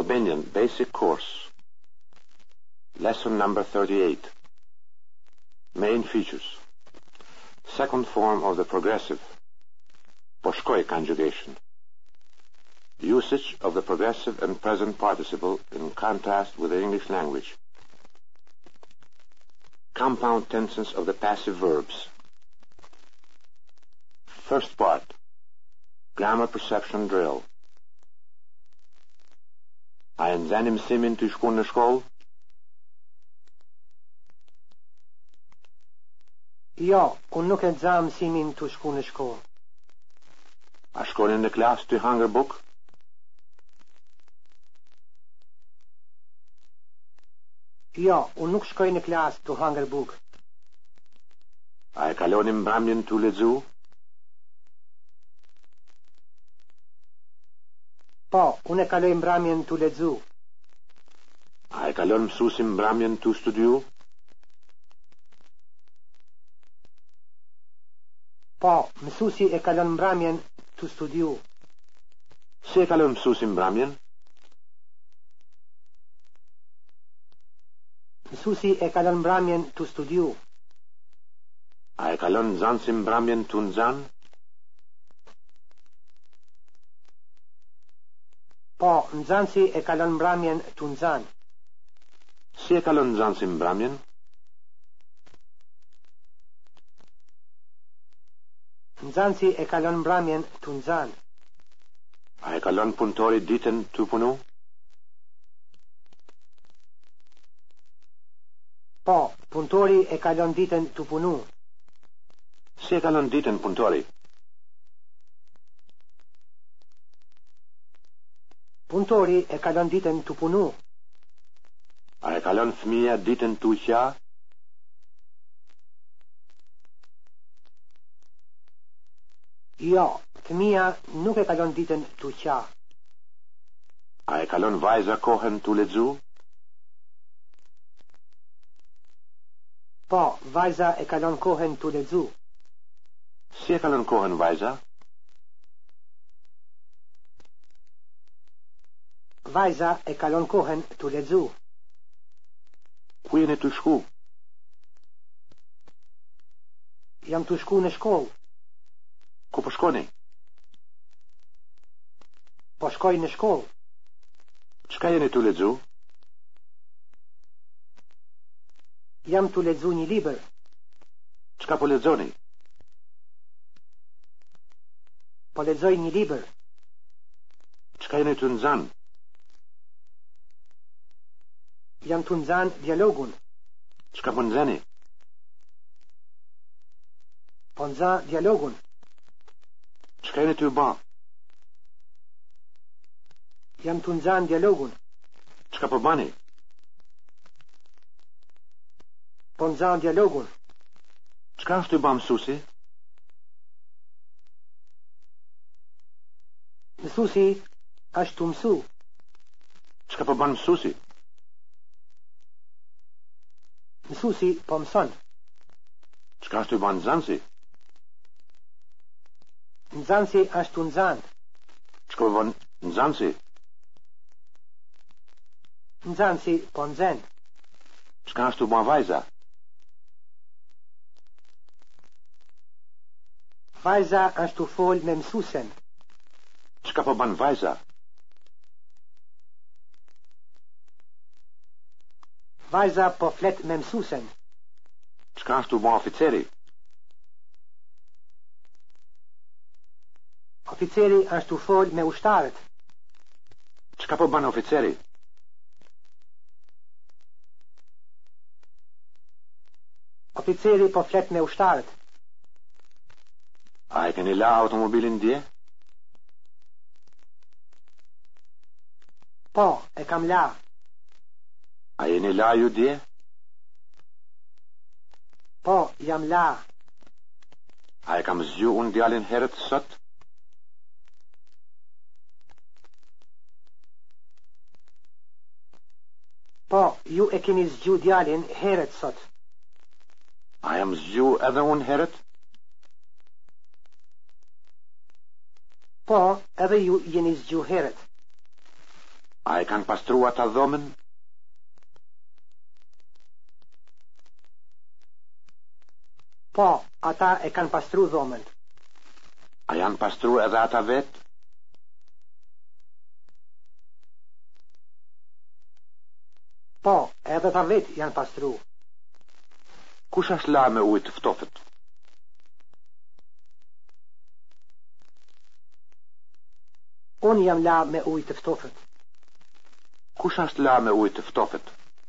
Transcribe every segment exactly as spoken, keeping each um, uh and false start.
Albanian Basic Course. Lesson number thirty-eight. Main features. Second form of the progressive. Po shkoj conjugation. Usage of the progressive and present participle in contrast with the English language. Compound tenses of the passive verbs. First part. Grammar perception drill. A e nxeni mësimin të shkuar në shkollë? Jo, unë nuk e nxa mësimin të shku në shkollë. A shkoni në klasë të hangër buk? Jo, unë nuk shkoj në klasë të hangër buk. A e kaloni mbrëmjen të lexu? Po, unë e kaloj mbrëmjen të lexu. A e kalon mësuesi mbrëmjen të studiu? Po, mësuesi e kalon mbrëmjen të studiu. Si e kalon mësuesi mbrëmjen? Mësuesi e kalon mbrëmjen të studiu. A e kalon nxënësi mbrëmjen të nxanë? Po, nxënësi e kalon mbrëmjen të nxanë. Si e kalon nxënësi mbrëmjen? Nxënësi e kalon mbrëmjen të nxanë. A e kalon punëtori ditën të punu? Po, punëtori e kalon ditën të punu. Si e kalon ditën punëtori? Punëtori e kalon ditën të punu. A e kalon fëmia ditën të uqja? Jo, fëmia nuk e kalon ditën të uqja. A e kalon vajza kohën të lexu? Po, vajza e kalon kohën të lexu. Si e kalon kohën vajza? Vajza e kalon kohën të lexu. Ku jeni të shku? Jam të shku në shkollë. Ku po shkoni? Po shkoj në shkollë. Çka jeni të lexu? Jam të lexu një libër. Çka po lexoni? Po lexoj një libër. Çka jeni të nxanë? Jam të nxanë dialogun. Çka po nxani? Po nxa dialogun. Çka jeni të bë? Jam të nxanë dialogun. Çka po bani? Po nxa dialogun. Çka është të bë mësuesi? Mësuesi është të mësu. Çka po bën mësuesi? Mësuesi po mëson. Çka është të bën nxënësi? Nxënësi është të nxanë. Çka po bën nxënësi? Nxënësi po nxen. Çka është të bën vajza? Vajza është të fol me mësuesen. Çka po bën vajza? Vajza po flet me mësuesen. Çka është të bën oficeri? Oficeri është të fol me ushtarët. Çka po bën oficeri? Oficeri po flet me ushtarët. A e keni la automobilin dje? Po, e kam la. A jeni la ju dje? Po, jam la. A e kam zgju unë djalin herët sot? Po, ju e keni zgju djalin herët sot. A jam zgju edhe unë herët? Po, edhe ju jeni zgju herët. A e kanë pastruar ta dhomën? Po, ata e kanë pastru dhomën. A janë pastru edhe ata vetë? Po, edhe ta vetë janë pastru. Kush është la me ujë të ftofët? Unë jam la me ujë të ftofët. Kush është la me ujë të ftofët?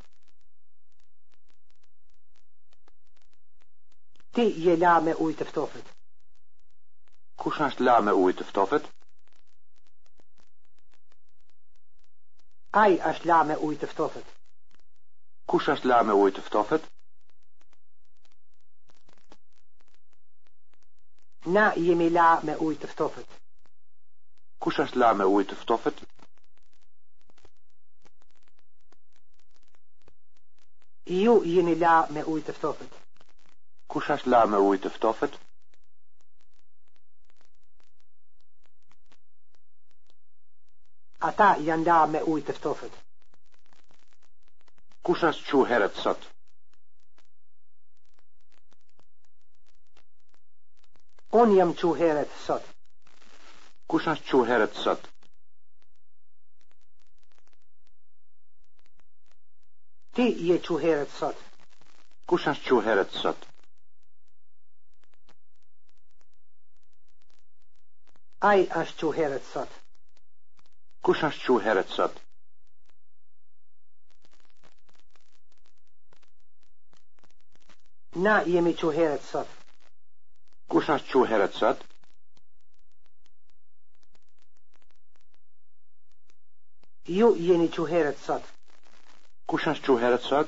Ti je la me ujë të ftofët. Kush është la me ujë të ftofët? Ai është la me ujë të ftofët. Kush është la me ujë të ftofët? Na jemi la me ujë të ftofët. Kush është la me ujë të ftofët? Ju jeni la me ujë të ftofët. Kush është la me ujë të ftofët? Ata janë la me ujë të ftofët. Kush është çu herët sot? Unë jam çu herët sot. Kush është çu herët sot? Ti je çu herët sot. Kush është çu herët sot? Ai është çu herët sot. Kush është çu herët sot? Na jemi çu herët sot. Kush është çu herët sot? Ju jeni çu herët sot. Kush është çu herët sot?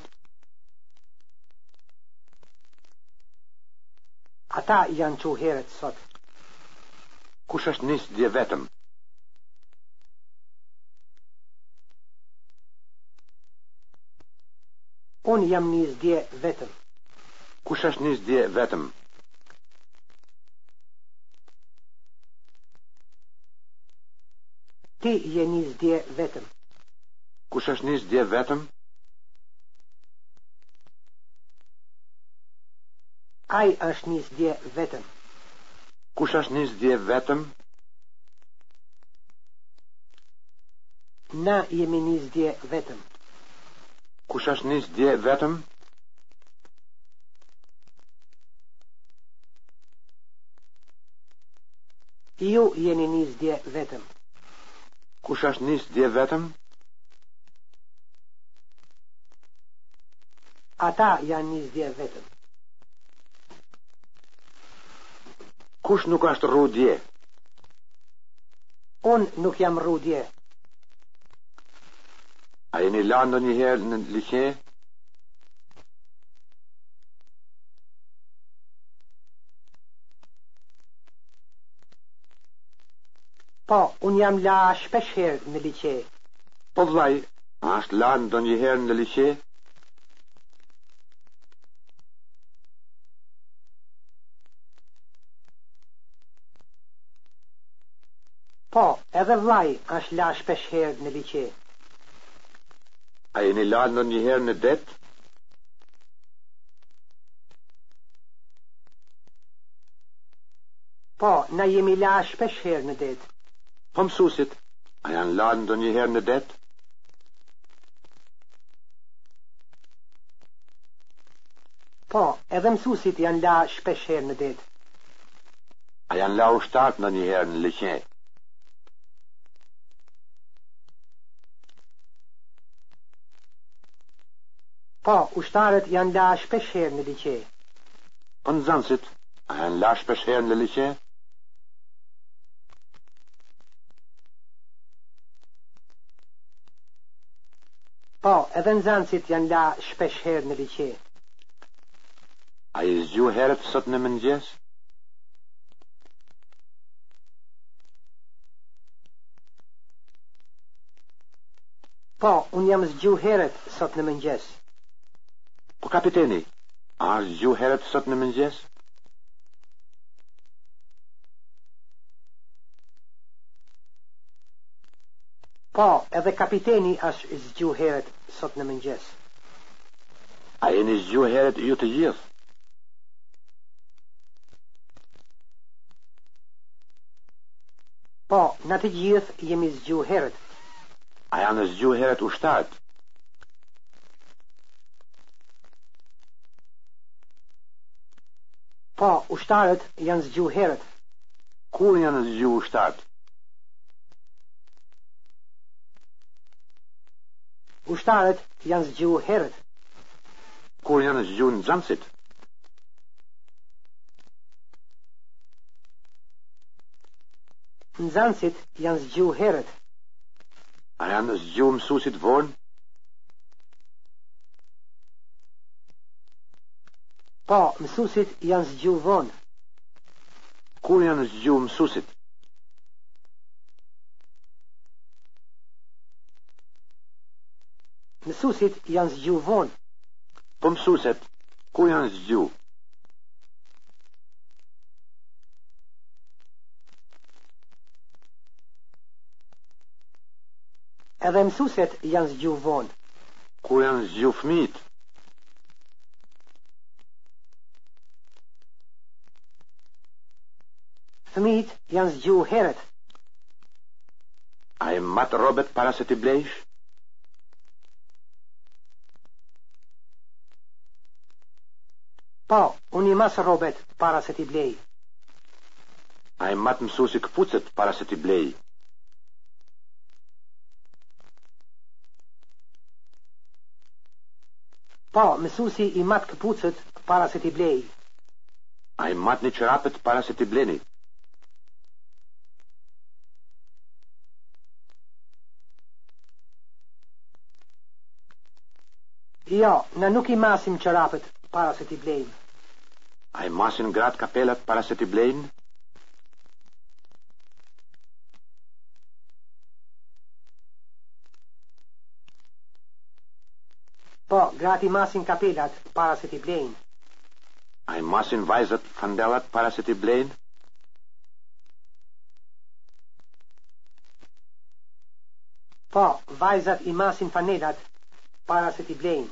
Ata janë çu herët sot. Kush është nis dje vetëm? Unë jam nis dje vetëm. Kush është nis dje vetëm? Ti je nis dje vetëm. Kush është nis dje vetëm? Ai është nis dje vetëm. Kush është nis dje vetëm? Na jemi nis dje vetëm. Kush është nis dje vetëm? Ju jeni nis dje vetëm. Kush është nis dje vetëm? Ata janë nis dje vetëm. Kush nuk është rru dje? Unë nuk jam rru dje. A jeni la ndonjëherë në liqe? Po, unë jam la shpesh herë në liqe. Po vllai, a është la ndonjëherë në liqe? Po, edhe vllai është la shpesh herë në liqe. A jeni la ndonjëherë në det? Po, na jemi la shpesh herë në det. Po mësuesit, a janë la ndonjëherë në det? Po, edhe mësuesit janë la shpesh herë në det. A janë la ushtarët ndonjëherë në liqe? Po, ushtarët janë la shpesh herë në liqe. Po nxënësit, a janë la shpesh herë në liqe? Po, edhe nxënësit janë la shpesh herë në liqe. A i zgju herët sot në mëngjes? Po, unë jam zgju herët sot në mëngjes. Po kapiteni, a është zgju herët sot në mëngjes? Po, edhe kapiteni është zgju herët sot në mëngjes. A jeni zgju herët ju të gjithë? Po, në të gjithë jemi zgju herët. A janë zgju herët ushtarët? Po, ushtarët janë zgju herët. Kur janë zgju ushtarët? Ushtarët janë zgju herët. Kur janë zgju nxënësit? Nxënësit janë zgju herët. A janë zgju mësuesit vonë? Po, mësuesit janë zgju vonë. Kur janë zgju mësuesit? Mësuesit janë zgju vonë. Po mësuesit, kur janë zgju? Edhe mësuesit janë zgju vonë. Kur janë zgju fëmijët? Fëmijët janë zgju herët. A e matë robet para se t'i blejsh? Po, unë i mas robet para se t'i blej. A e matë mësuesi këpucët para se t'i blej? Po, mësuesi i mat këpucët para se t'i blej. A i matë një qërapet para se t'i bleni? Jo, na nuk i masim qërapet para se t'i blejmë. A i masin gratë kapelat para se t'i blejnë? Po, gratë i masin kapelat para se t'i blejnë. A i masin vajzat fandelat para se t'i blejnë? Po, vajzat i masin fanelat para se t'i blejnë.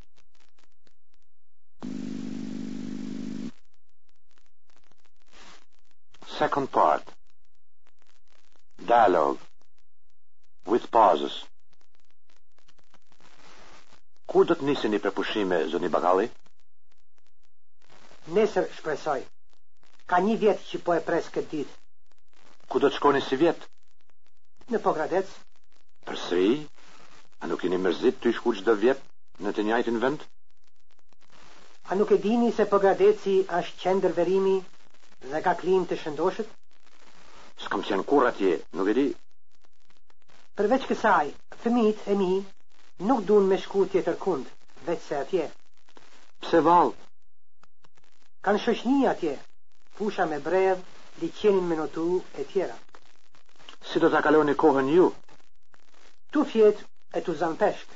Second part. Dialogue. With pauses. Kur do të niseni për pushime, zoni Bakalli? Nesër shpresoj. Ka një vjet që po e pres këtë ditë. Ku do të shkoni si vjet? Në Pogradec. Përsëri? A nuk jeni mërzit të shku çdo vjet në të njëjtin vend? A nuk e dini se Pogradeci është qendër verimi dhe ka klimë të shëndoshët? S'kam qenë kur atje, nuk e di. Përveç kësaj, fëmijët e mi nuk duan me shku tjetër kund, veç se atje. Pse vallë? Kanë shoqni atje, fusha me brevë, liqenin me notu e tjera. Si do ta kaloni kohën ju? Tu fjet e tu zan peshk.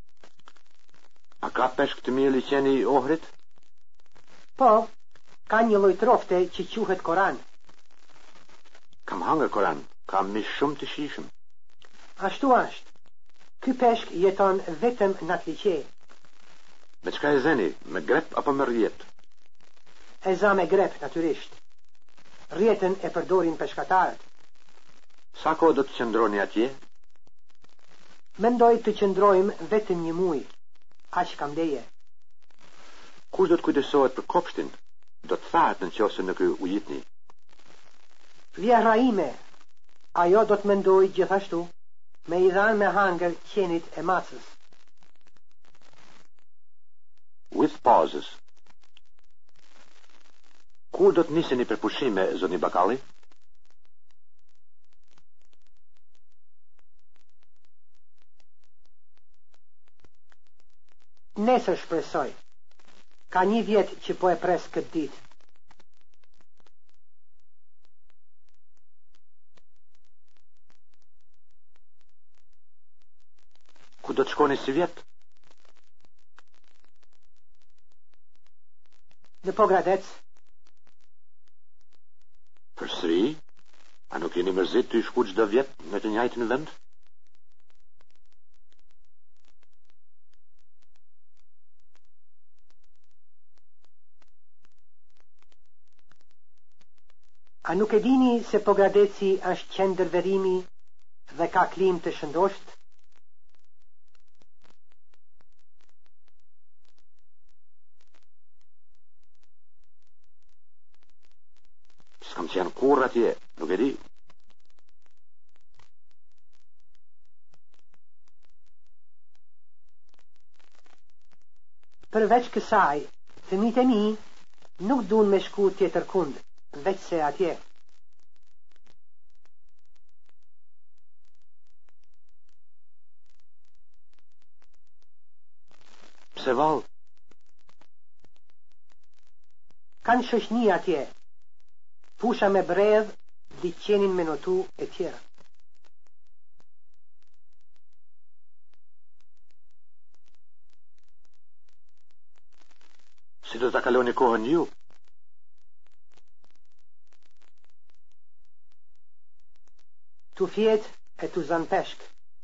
A ka peshk të mirë liqeni i Ohrit? Po, ka një lloj trofte që quhet Koran. Kam hangër Koran, kam mish shumë të shijshëm. Ashtu është. Ky peshk jeton vetëm në atë liqe. Me çka e zeni, me grep apo me rjet? E za me grep, natyrisht. Rjetën e përdorin peshkatarët. Sa kohë do të qëndroni atje? Mendoj të qëndrojmë vetëm një muj. Aq kam leje. Kush do të kujdesohet për kopshtin? Do të thahet në qoftë se nuk u jitni. Vjera ime, ajo do të mendoj gjithashtu, me i dhanë me hangër qenit e macës. With pauses. Kur do të niseni për pushime, zoni Bakalli? Nesër shpresoj. Ka një vjet që po e pres këtë ditë. Ku do të shkoni si vjet? Në Pogradec. Përsëri? A nuk jeni mërzit të shku çdo vjet në të njëjtin vend? A nuk e dini se Pogradeci është qendër verimi dhe ka klim të shëndosht? S'kam qenë kur atje, nuk e di. Përveç kësaj, fëmijët e mi nuk duan me shku tjetër kund, veç se atje. Pse vallë? Kanë shoqni atje, pusha me bredh, liqenin me notu e tjera. Si do ta kaloni kohën ju? Tu fjet e tu zan peshk.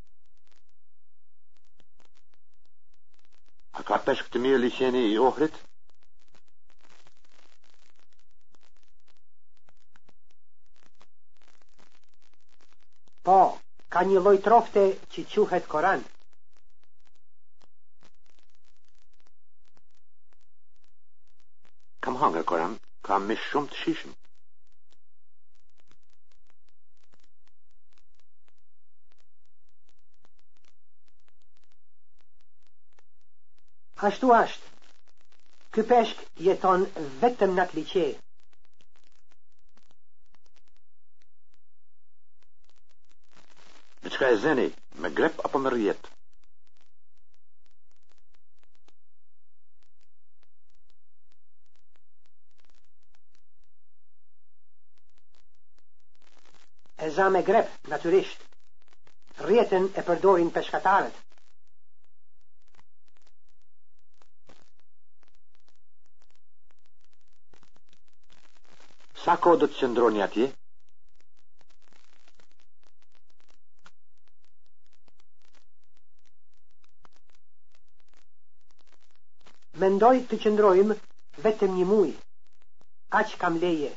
A ka peshk të mirë liqeni i Ohrit? Po, ka një lloj trofte që quhet Koran. Kam hangër Koran, kam mish shumë të shishëm. Ashtu ashtë, ky peshk jeton vetëm në atë liqe. Me çka e zeni, me grep apo me rrjet? E za me grep, natyrisht. Rrjetën e përdorin peshkatarët. Sa kohë do të qëndroni atje? Mendoj të qëndrojmë vetëm një muj. Aq kam leje.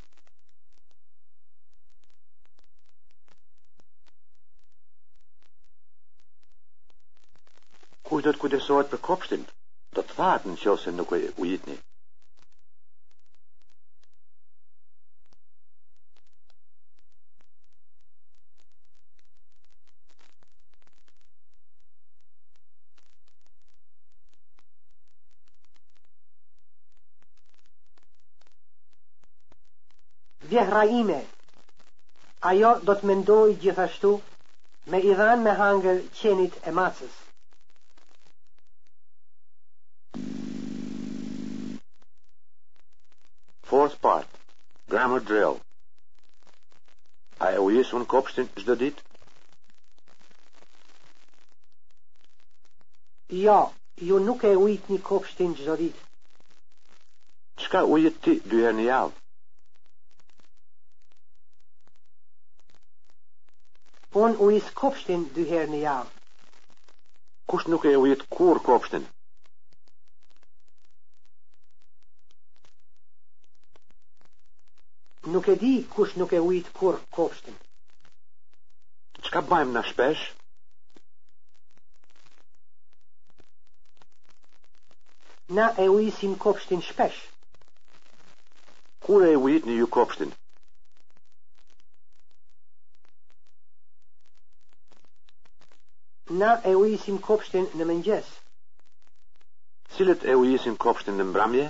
Kush do të kujdesohet për kopshtin? Do të thahet në qoftë se nuk e ujitni. Vjehra ime, ajo do të mendoj gjithashtu me i dhanë me hangër qenit e macës. Fourth part. Grammar drill. A e ujisun kopshtin çdo ditë? Jo, ju nuk e ujitni kopshtin çdo ditë. Çka ujit ti dy herë në javë? Unë ujis kopshtin dy herë në javë. Kush nuk e ujit kur kopshtin? Nuk e di kush nuk e ujit kur kopshtin. Çka bëjmë na shpesh? Na e ujisim kopshtin shpesh. Kur e ujitni ju kopshtin? Na e ujisim kopshtin në mëngjes. Cilët e ujisin kopshtin në mbrëmje?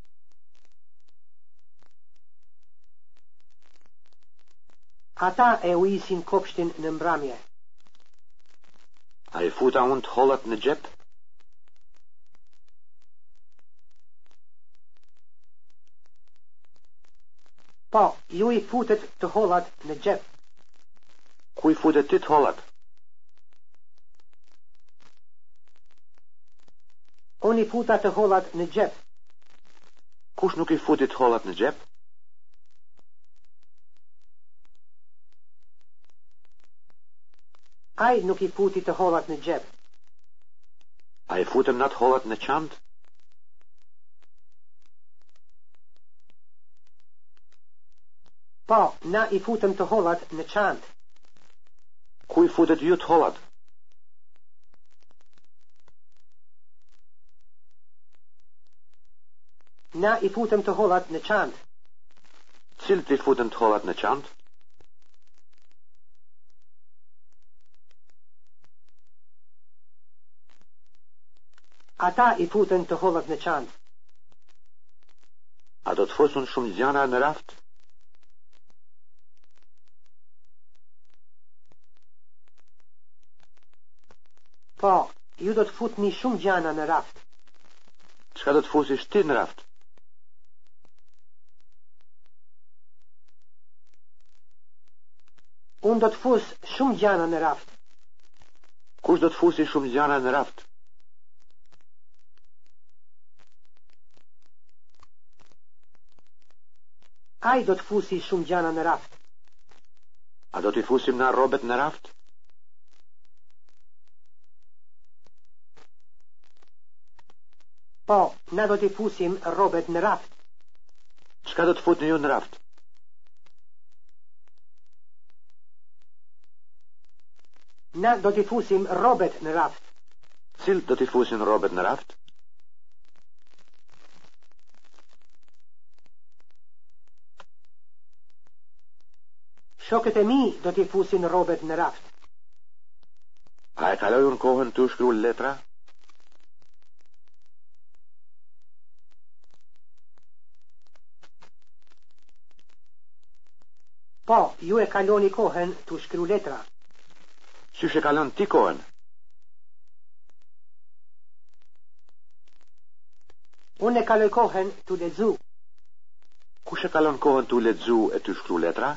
Ata e ujisin kopshtin në mbrëmje. A i futa unë të hollat në xhep? Po, ju i futet të hollat në xhep. Ku i futet ti të hollat? Unë i futa të hollat në xhep. Kush nuk i futi të hollat në xhep? Ai nuk i futi të hollat në xhep. A i futëm na të hollat në çantë? Po, na I futëm të hollat në çantë. Ku I futet ju të hollat? Na I futëm të hollat në çantë. Cilët I futen të hollat në çantë? Ata I futen të hollat në çantë. A do të fusun shumë gjana në raft? Po, ju do të futni shumë gjana në raft. Çka do të fusish ti në raft? Unë do të fus shumë gjana në raft. Kush do të fusi shumë gjana në raft? Ai do të fusi shumë gjana në raft. A do t'i fusim na robet në raft? Po, na do t'i fusim robet në raft. Çka do të futni ju në raft? Na do t'i fusim robet në raft. Cilët do t'i fusin robet në raft? Shokët e mi do t'i fusin robet në raft. A e kaloj unë kohën të shkru letra? Po, ju e kaloni kohën të shkru letra. Qysh e kalon ti kohën? Unë e kaloj kohën të lexu. Kush e kalon kohën të lexu e të shkru letra?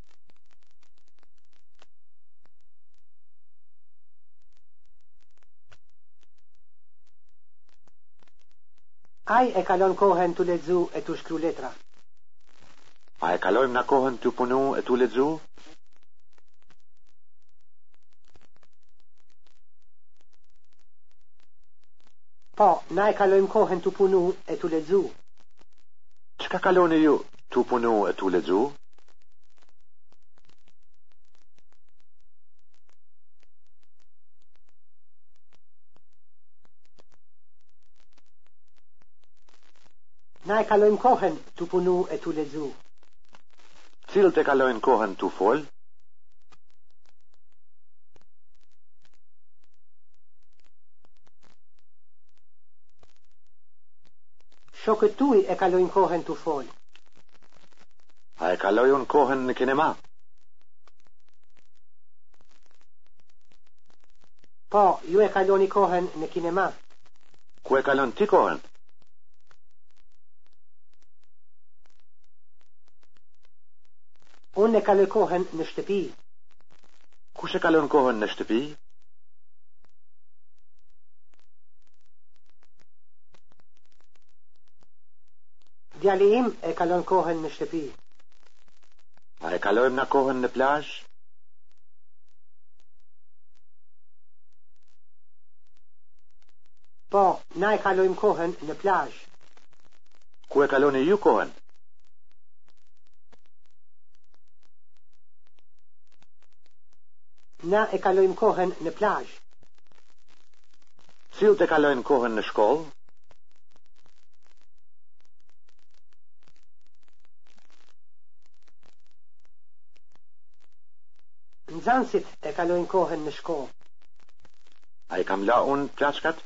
Ai e kalon kohën të lexu e të shkru letra. A e kalojmë na kohën të punu e të lexu? Po, na e kalojmë kohën të punu e të lexu. Çka kaloni ju të punu e të lexu? Na e kalojmë kohën të punu e të lexu. Cilët e kalojnë kohën të fol? Shokët tuaj e kalojnë kohën të fol. A e kaloj unë kohën në kinema? Po, ju e kaloni kohën në kinema. Ku e kalon ti kohën? Unë e kaloj kohën në shtëpi. Kush e kalon kohën në shtëpi? Djali im e kalon kohën në shtëpi. A e kalojmë na kohën në plazh? Po, na e kalojmë kohën në plazh. Ku e kaloni ju kohën? Na e kalojmë kohën në plazh. Cilët e kalojnë kohën në shkollë? Nxënësit e kalojnë kohën në shkollë. A i kam la unë plaçkat?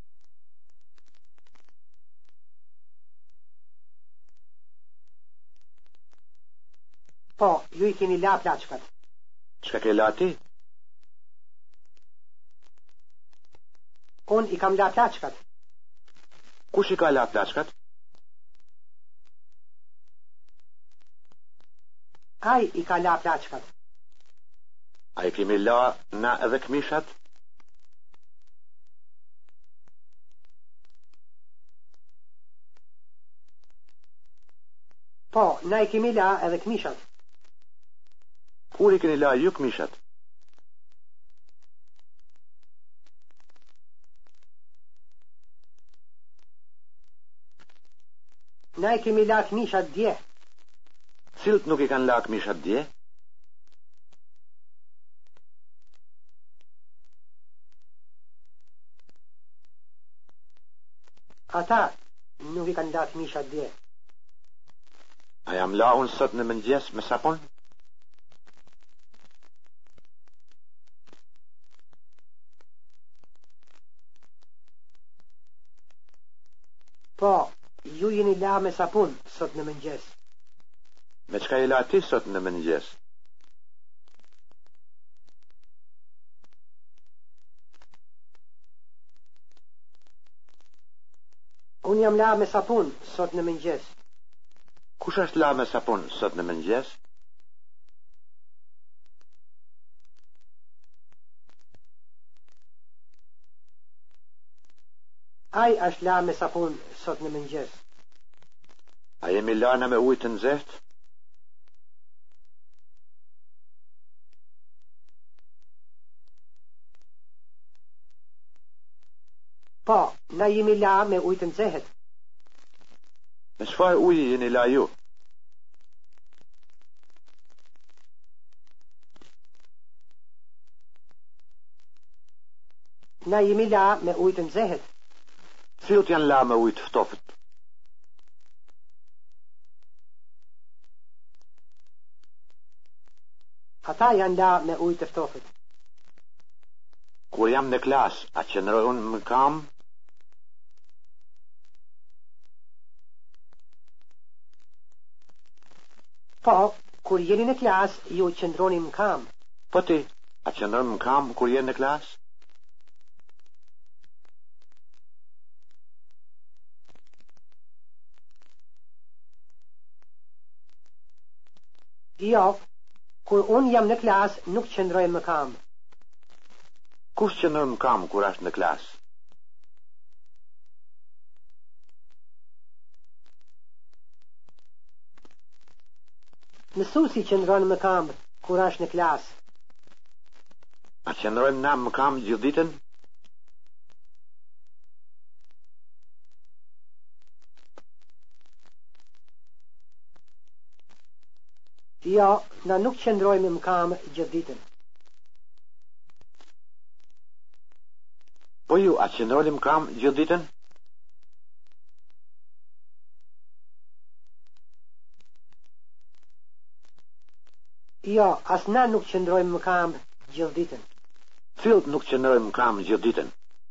Po, ju I keni la plaçkat. Çka ke la ti? Unë I kam la plaçkat. Kush I ka la plaçkat? Ai I ka la plaçkat. A i kemi la na edhe këmishat? Po, na I kemi la edhe këmishat. Kur I keni la ju këmishat? Na I kemi la këmishat dje. Cilt nuk I kanë lak mishat dje? Ata nuk I kanë lak mishat dje. A jam la unë sot në mëngjes me sapun? Po, ju jeni la me sapun sot në mëngjes. Me çka I la ti sot në mëngjes? Unë jam la me sapun sot në mëngjes. Kush është la me sapun sot në mëngjes? Ai është la me sapun sot në mëngjes. A jemi lana me ujë të nxehtë? Po, na jemi la me ujë të nxehtë. Me çfarë uji jeni la ju? Na jemi la me ujë të nxehtë. Cilët janë la me ujë të ftofët? Ata janë la me ujë të ftofët. Kur jam në klas, a qëndroj unë më kam? Po, kur jeni në klas, ju qëndroni më kam. Po ti, a qëndron më kam kur je në klas? Jo, kur unë jam në klas, nuk qëndroj më kam. Kush qëndron më kam kur është në klas? Mësuesi qëndron më kam kur është në klas. A qëndrojmë na më kam gjithë ditën? Jo, na nuk qëndrojmë më kam gjithë ditën. Po ju, a qëndroni më kam gjithë ditën? Jo, as na nuk qëndrojmë më kam gjithë ditën. Cilët nuk qëndrojmë më kam gjithë ditën?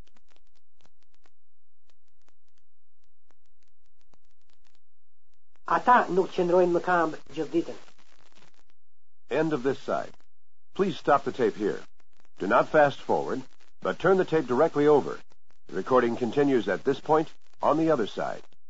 Ata nuk qëndrojnë më kam gjithë ditën. End of this side. Please stop the tape here. Do not fast forward, but turn the tape directly over. The recording continues at this point on the other side.